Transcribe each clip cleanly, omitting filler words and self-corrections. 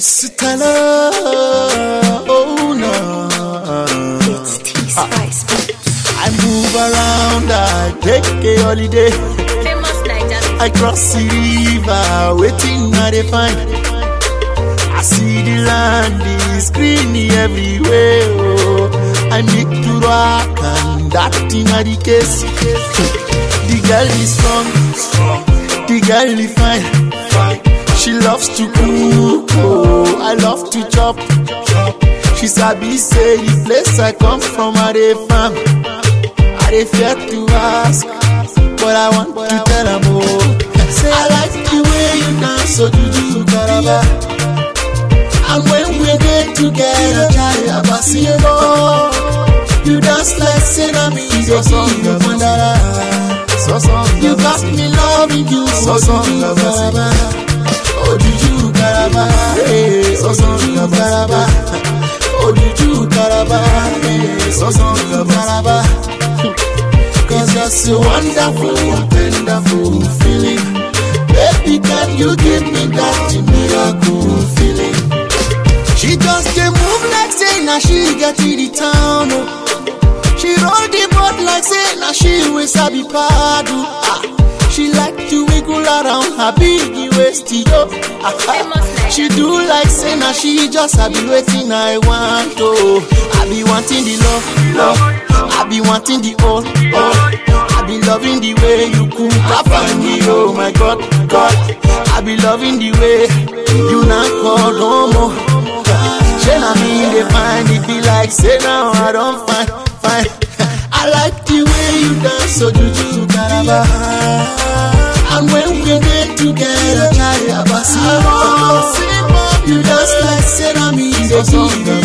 It's Tana. Oh no. It's T-Spice. I move around, I take a holiday. Famous Niger. I cross the river, waiting I dey find. I see the land is green everywhere. Oh. I need to rock and that thing are the case. The girl is strong, the girl is fine. She loves to cook, oh, I love to chop. She sabi say the place I come from I dey farm. I dey fear to ask, but I want to tell her more. Say I like the way you dance, so juju karaba. And when we get together, chaya basiro. You dance like Senami, you mandara. You got me loving you, so juju karaba. Oh juju karaba, so juju karaba. Oh juju karaba, so juju karaba. Cause you're so wonderful, wonderful feeling. Baby, can you give me that miracle feeling? She just dey move like say now she get to the town. Oh. She roll the boat like say now she will sabi paddle. She like to wiggle around her big waist, yo. She do like say now she just be waiting I want. Oh, I be wanting the love. I be wanting the all. I be loving the way you cook up and me. Oh my God. I be loving the way you not call no more. She na me they find it be like say now I don't find. I like the way you dance, so juju karaba. And when we get together, chaya basiro. You dance like say na me they give you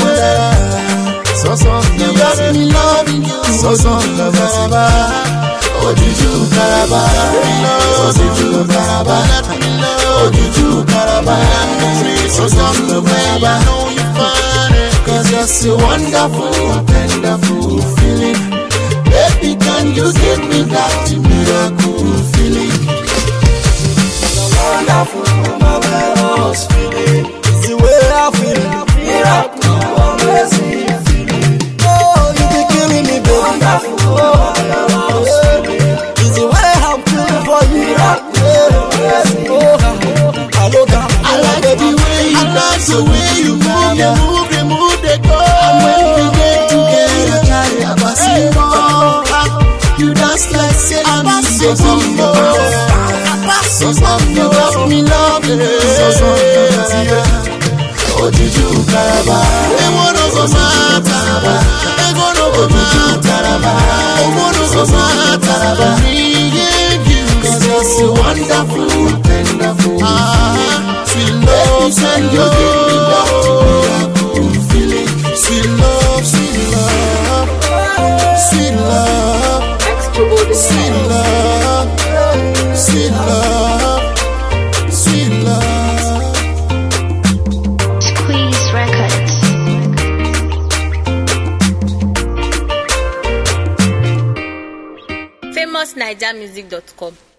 you got me loving you, so karaba. Oh juju karaba, oh juju karaba, oh juju karaba, so karaba. Cause you're so wonderful, wonderful feeling. Baby, can you give me that miracle feeling? Wonderful, marvelous feeling. It's the way I feel, miracle, amazing feeling. Oh, you be killing me, baby. Wonderful, marvelous feeling. It's the way I'm feeling for you, miracle, amazing. I like the way you dance, the way you move, they go. And when we get together, chaya basiro. You dance like say I'm so you got me loving oh juju karaba. They wanna go mataraba. They wanna go mataraba. They wanna go mataraba. Cause you're so wonderful, wonderful. Sweet love, send you give me that miracle feeling. Sweet love, sweet love, sweet love, sweet love, sweet love, sweet love. Squeeze Records. FamousNigermusic.com